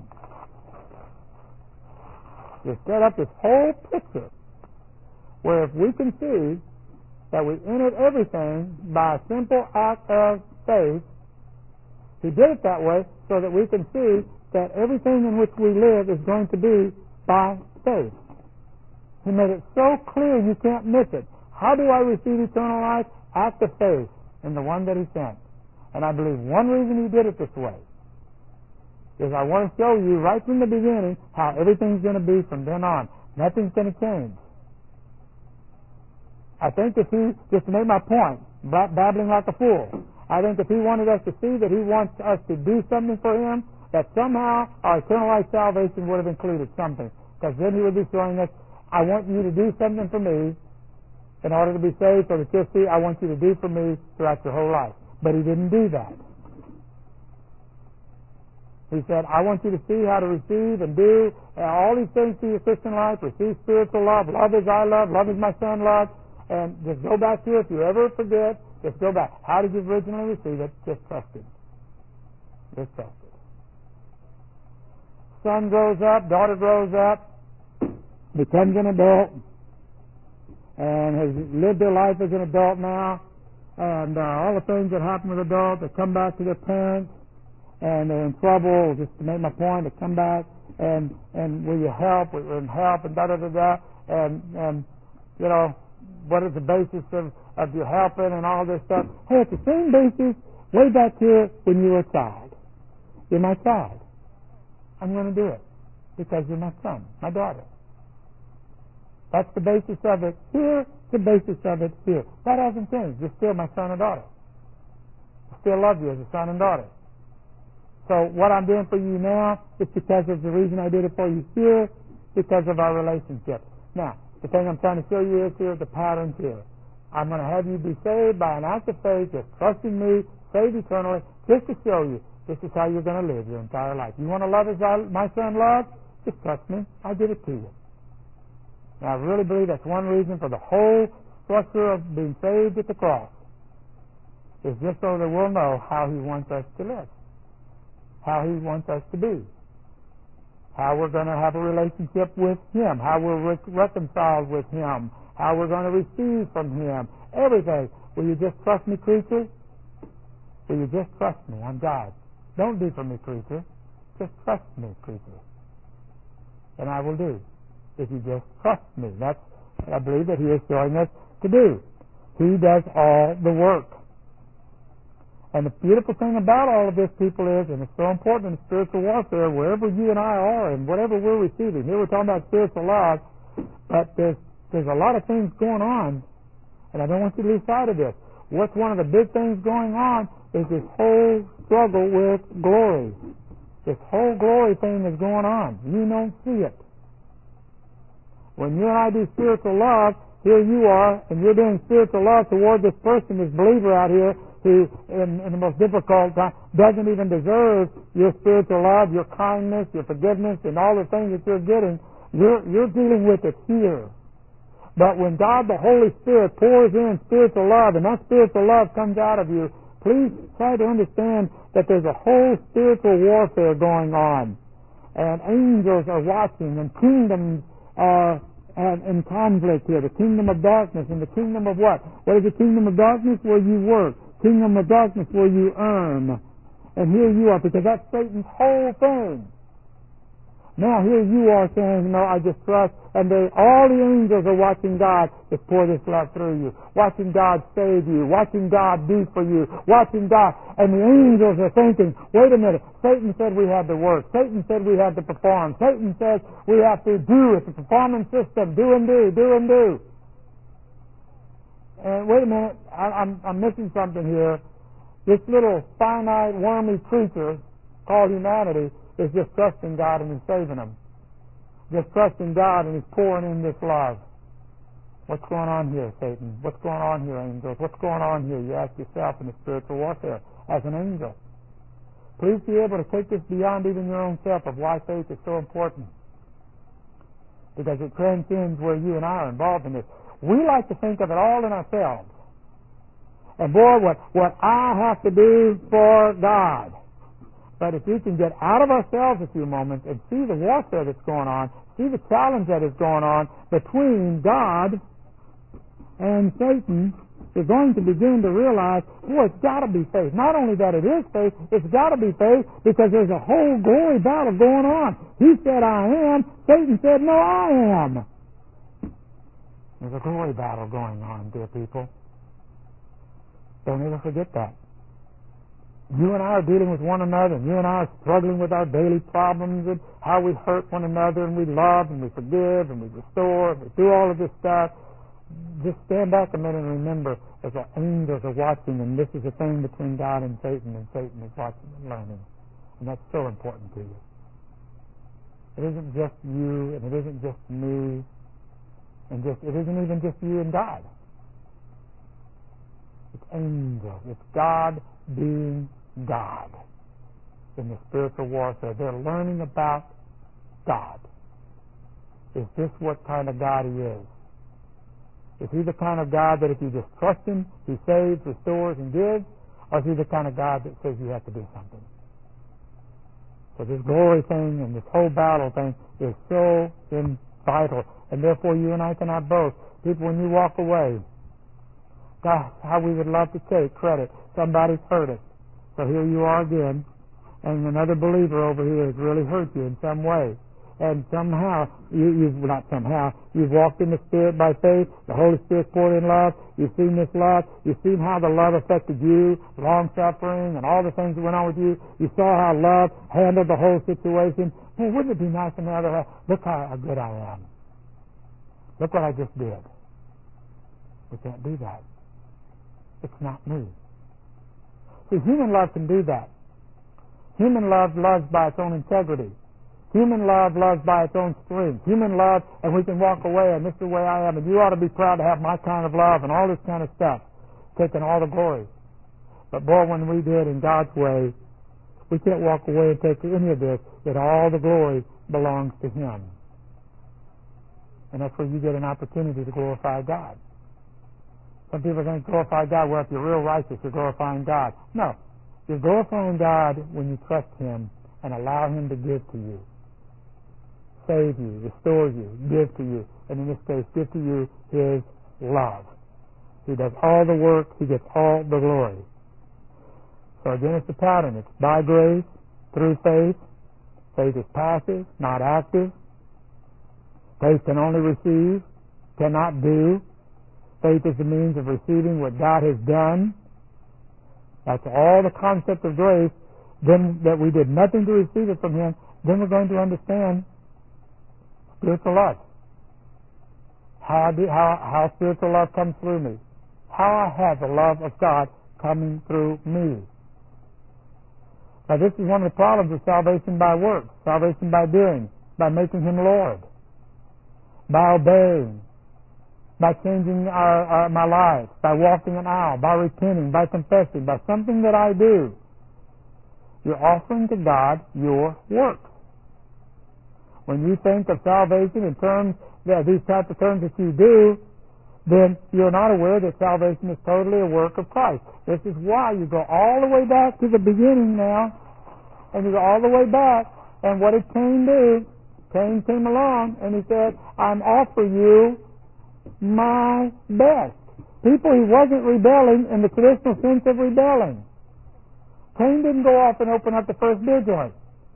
He set up this whole picture where if we can see that we entered everything by a simple act of faith, He did it that way so that we can see that everything in which we live is going to be by faith. He made it so clear you can't miss it. How do I receive eternal life? Act of faith in the one that He sent. And I believe one reason He did it this way is I want to show you right from the beginning how everything's going to be from then on. Nothing's going to change. I think if He, just to make my point, babbling like a fool, I think if He wanted us to see that He wants us to do something for Him, that somehow our eternal life salvation would have included something. Because then He would be showing us, I want you to do something for me in order to be saved, so that you'll see I want you to do for me throughout your whole life. But He didn't do that. He said, I want you to see how to receive and do all these things to your Christian life. Receive spiritual love. Love as I love. Love as my Son loved. And just go back to it. If you ever forget, just go back. How did you originally receive it? Just trust Him. Just trust Him. Son grows up, daughter grows up, becomes an adult, and has lived their life as an adult now. And all the things that happen with adults, they come back to their parents, and they're in trouble. Just to make my point, they come back, and will you help? We're in help, and da-da-da-da. And you know, what is the basis of your helping and all this stuff? Hey, it's the same basis way back here when you were a child. You're my child. I'm going to do it because you're my son, my daughter. That's the basis of it here, the basis of it here. That hasn't changed. You're still my son or daughter. I still love you as a son and daughter. So what I'm doing for you now is because of the reason I did it for you here, because of our relationship. Now, the thing I'm trying to show you is here, the patterns here. I'm going to have you be saved by an act of faith, just trusting me, saved eternally, just to show you this is how you're going to live your entire life. You want to love as my Son loved? Just trust me. I did it to you. Now, I really believe that's one reason for the whole structure of being saved at the cross, is just so that we'll know how He wants us to live, how He wants us to be, how we're going to have a relationship with Him, how we're reconciled with Him, how we're going to receive from Him, everything. Will you just trust me, creature? Will you just trust me? I'm God. Don't do for me, creature. Just trust me, creature. And I will do. If you just trust me. That's what I believe that He is showing us to do. He does all the work. And the beautiful thing about all of this, people, is, and it's so important in spiritual warfare, wherever you and I are and whatever we're receiving. Here we're talking about spiritual laws, but there's a lot of things going on, and I don't want you to lose sight of this. What's one of the big things going on is this whole struggle with glory. This whole glory thing is going on. You don't see it. When you and I do spiritual love, here you are, and you're doing spiritual love toward this person, this believer out here, who, in the most difficult time, doesn't even deserve your spiritual love, your kindness, your forgiveness, and all the things that you're getting. You're dealing with it here. But when God, the Holy Spirit, pours in spiritual love, and that spiritual love comes out of you, please try to understand that there's a whole spiritual warfare going on. And angels are watching, and kingdoms are in conflict here. The kingdom of darkness and the kingdom of what? What is the kingdom of darkness? Where you work. Kingdom of darkness where you earn. And here you are, because that's Satan's whole thing. Now here you are saying, no, I just trust, and all the angels are watching God just pour this love through you, watching God save you, watching God do for you, watching God, and the angels are thinking, wait a minute, Satan said we had to work, Satan said we had to perform, Satan says we have to do it, the performance system, do and do, do and do. And wait a minute, I'm missing something here. This little finite, wormy creature called humanity is just trusting God and He's saving them. Just trusting God and He's pouring in this love. What's going on here, Satan? What's going on here, angels? What's going on here? You ask yourself in the spiritual warfare as an angel. Please be able to take this beyond even your own self of why faith is so important. Because it transcends where you and I are involved in this. We like to think of it all in ourselves. And boy, what I have to do for God. But if we can get out of ourselves a few moments and see the warfare that's going on, see the challenge that is going on between God and Satan, you're going to begin to realize, boy, it's got to be faith. Not only that it is faith, it's got to be faith because there's a whole glory battle going on. He said, I am. Satan said, no, I am. There's a glory battle going on, dear people. Don't ever forget that. You and I are dealing with one another, and you and I are struggling with our daily problems and how we hurt one another, and we love, and we forgive, and we restore, and we do all of this stuff. Just stand back a minute and remember that the angels are watching, and this is a thing between God and Satan is watching and learning. And that's so important to you. It isn't just you, and it isn't just me, and it isn't even just you and God. It's angels. It's God being God in the spiritual warfare. They're learning about God. Is this what kind of God He is? Is He the kind of God that if you just trust Him, He saves, restores, and gives? Or is He the kind of God that says you have to do something? So this glory thing and this whole battle thing is so vital. And therefore you and I cannot boast. People, when you walk away, gosh, how we would love to take credit. Somebody's hurt us. So here you are again, and another believer over here has really hurt you in some way. And somehow, you've walked in the Spirit by faith, the Holy Spirit poured in love, you've seen this love, you've seen how the love affected you, long-suffering, and all the things that went on with you. You saw how love handled the whole situation. Hey, wouldn't it be nice on the other hand? Look how good I am. Look what I just did. We can't do that. It's not me. See, human love can do that. Human love loves by its own integrity. Human love loves by its own strength. Human love, and we can walk away, and this is the way I am, and you ought to be proud to have my kind of love, and all this kind of stuff, taking all the glory. But boy, when we do it in God's way, we can't walk away and take any of this, that all the glory belongs to Him. And that's where you get an opportunity to glorify God. Some people think glorify God, well, if you're real righteous, you're glorifying God. No. You're glorifying God when you trust Him and allow Him to give to you. Save you, restore you, give to you. And in this case, give to you His love. He does all the work. He gets all the glory. So again, it's the pattern. It's by grace, through faith. Faith is passive, not active. Faith can only receive, cannot do. Faith is the means of receiving what God has done. That's all the concept of grace. Then that we did nothing to receive it from Him, then we're going to understand spiritual love. How spiritual love comes through me. How I have the love of God coming through me. Now this is one of the problems of salvation by works, salvation by doing, by making Him Lord, by obeying, by changing my life, by walking an aisle, by repenting, by confessing, by something that I do. You're offering to God your works. When you think of salvation in terms, these types of terms that you do, then you're not aware that salvation is totally a work of Christ. This is why you go all the way back to the beginning now, and you go all the way back, and what did Cain do? Cain came along, and he said, I'm offering you my best. People, he wasn't rebelling in the traditional sense of rebelling. Cain didn't go off and open up the first beer joint.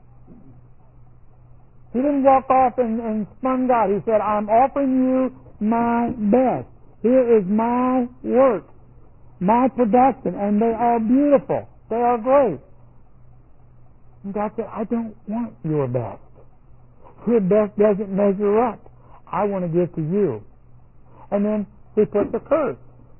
He didn't walk off and spun God. He said, I'm offering you my best. Here is my work, my production, and they are beautiful. They are great. And God said, I don't want your best. Your best doesn't measure up. I want to give to you. And then He put the curse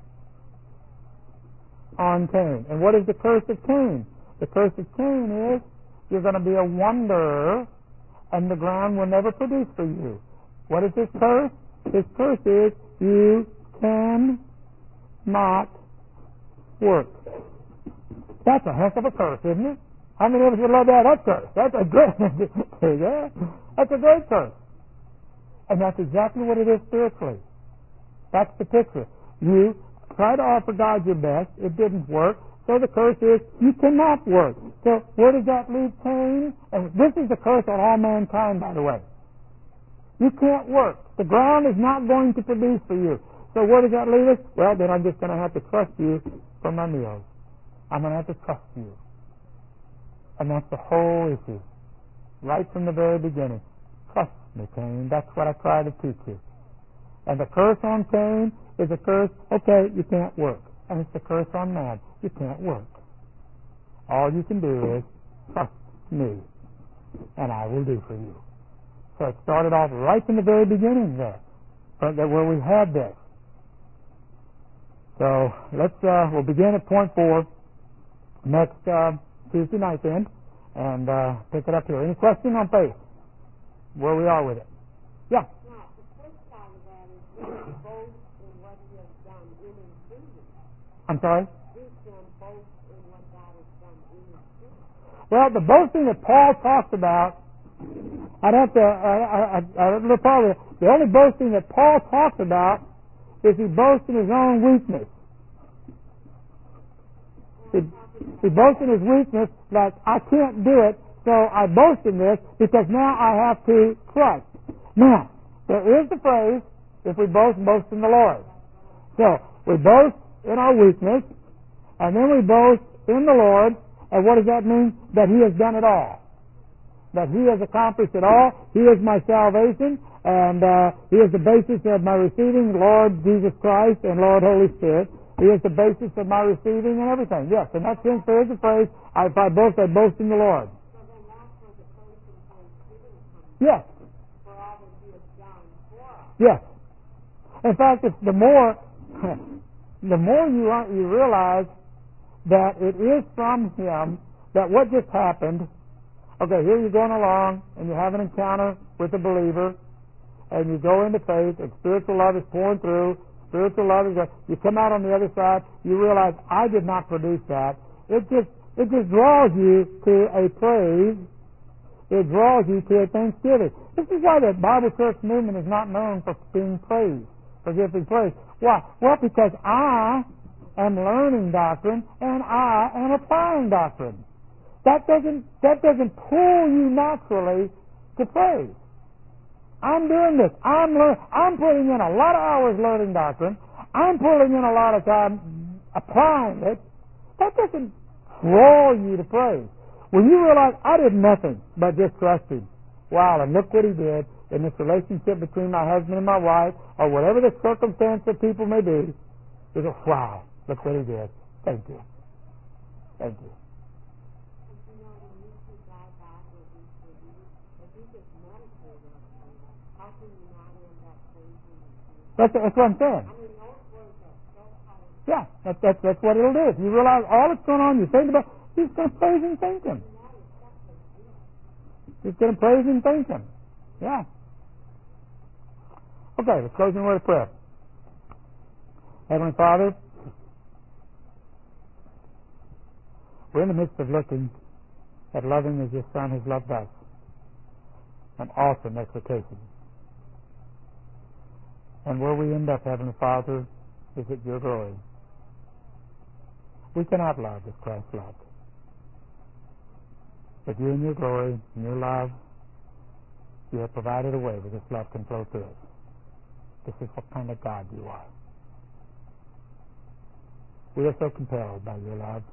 on Cain. And what is the curse of Cain? The curse of Cain is you're going to be a wanderer and the ground will never produce for you. What is his curse? His curse is you cannot work. That's a heck of a curse, isn't it? How many of us would love that curse? That's a great that's a great curse. And that's exactly what it is spiritually. That's the picture. You try to offer God your best. It didn't work. So the curse is you cannot work. So where does that leave Cain? And this is the curse on all mankind, by the way. You can't work. The ground is not going to produce for you. So where does that leave us? Well, then I'm just going to have to trust you for my meals. I'm going to have to trust you. And that's the whole issue. Right from the very beginning. Trust me, Cain. That's what I try to teach you. And the curse on Cain is a curse, okay, you can't work. And it's the curse on man. You can't work. All you can do is trust me, and I will do for you. So it started off right from the very beginning there, where we had this. So we'll begin at point 4 next Tuesday night then, and pick it up here. Any question on faith? Where we are with it? Yeah. Now, the first part of that is we can boast in what He has done in and through you. I'm sorry? We can boast in what God has done in and through you. Well, the boasting that Paul talks about, I'd have to, the only boasting that Paul talks about is he boasts in his own weakness. He boasts in his weakness, like, I can't do it, so I boast in this because now I have to trust. Now, there is the phrase, if we boast in the Lord. So, we boast in our weakness, and then we boast in the Lord, and what does that mean? That He has done it all. That He has accomplished it all. He is my salvation, and He is the basis of my receiving Lord Jesus Christ and Lord Holy Spirit. He is the basis of my receiving and everything. Yes, in that sense there is a phrase, if I boast, I boast in the Lord. So then that's where the praise and thanksgiving comes Yes. for all that He has done for us. Yes. In fact, it's the more you realize that it is from Him, that what just happened, okay, here you're going along and you have an encounter with a believer and you go into faith and spiritual love is pouring through, spiritual love is, you come out on the other side, you realize, I did not produce that. It just draws you to a praise. It draws you to a thanksgiving. This is why the Bible church movement is not known for being praised, for giving praise. Why? Well, because I am learning doctrine and I am applying doctrine. That doesn't pull you naturally to praise. I'm doing this. I'm putting in a lot of hours learning doctrine. I'm putting in a lot of time applying it. That doesn't draw you to praise. When you realize I did nothing but just trust Him. Wow, and look what He did in this relationship between my husband and my wife, or whatever the circumstance that people may be. You go, wow, look what He did. Thank you. Thank you. And you know, when you see God with you, if you just meditate on Him, how can you not end up praising Him? That's what I'm saying. I mean, those words are so powerful. Yeah, that's what it'll do. If you realize all that's going on, you think about, He's going to praise and thank Him. He's going to praise and thank Him. Yeah. Okay, the closing word of prayer. Heavenly Father, we're in the midst of looking at loving as Your Son has loved us. An awesome exhortation. And where we end up, Heavenly Father, is at Your glory. We cannot love as Christ loved. But You in Your glory, in Your love, You have provided a way where this love can flow through us. This is what kind of God You are. We are so compelled by Your love.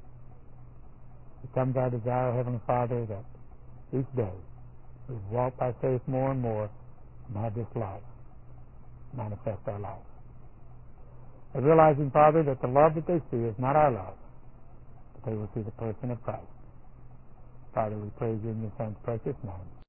It comes our desire, Heavenly Father, that each day we walk by faith more and more and have this love manifest our life. And realizing, Father, that the love that they see is not our love, but they will see the person of Christ. Father, we praise You in Your Son's precious name.